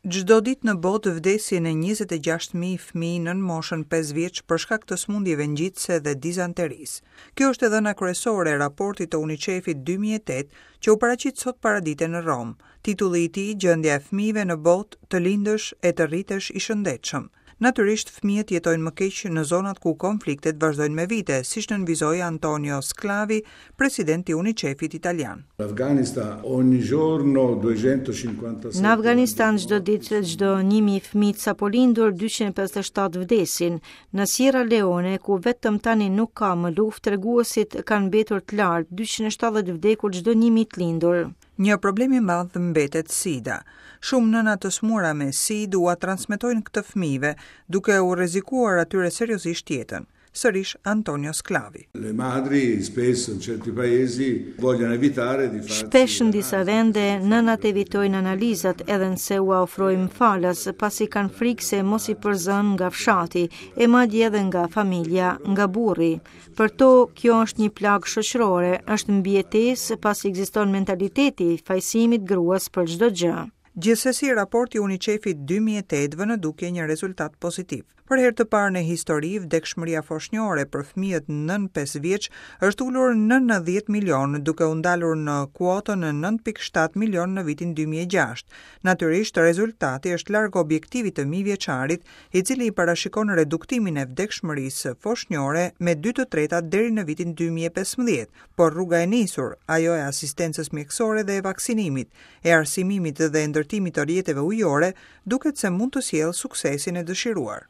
Çdo ditë në botë vdesin e 26.000 fëmijë nën moshën 5 vjeç për shkak të smundjeve ngjitëse dhe dizanterisë. Kjo është e dhëna kryesore e raportit të UNICEF-it 2008 që u paraqit sot paradite në Rom. Titulli i tij Gjendja e fëmijëve në botë, të lindësh e të rritesh i shëndetshëm. Natyrisht fëmijët jetojnë më keq në zonat ku konfliktet vazhdojnë me vite, siç nënvizoi Antonio Sclavi, presidenti i UNICEF-it italian. Në Afganistan çdo ditë çdo 1.000 fëmijë sapo lindur 257 vdesin. Në Sierra Leone, ku vetëm tani nuk ka më luftë, treguesit kanë mbetur të lartë, 270 vdekur çdo 1.000 të lindur. Një problem i madh mbetet SIDA. Shumë nëna të smura me SID ua transmetojnë këtë fëmijëve, duke u rrezikuar atyre seriozisht jetën. Sërish Antonio Sclavi. Shpesh në disa vende, nënat evitojnë analizat edhe nëse u ofrojnë falas, pasi kanë frikë se mos i përzën nga fshati, e madje edhe nga familja, nga burri. Për to, kjo është një plagë shoqërore, është mbijetesë pasi ekziston mentaliteti i fajsimit gruas për çdo gjë. Gjithsesi, raporti UNICEF-it 2008 vë në dukje një rezultat pozitiv. Për herë të parë në histori, vdekshmëria foshnjore për fëmijët nën 5 vjeç është ulur në 90 milion, duke u ndalur në kuotën në 9.7 milion në vitin 2006. Natyrisht, rezultati është larg objektivit të 1 vjeçarit, i cili i parashikon reduktimin e vdekshmërisë foshnjore me 2/3 deri në vitin 2015, por rruga e nisur, ajo e asistencës mjekësore dhe e vaksinimit, e arsimimit dhe ndërtimit të rrjeteve ujore, duket se mund të sjellë suksesin e dëshiruar.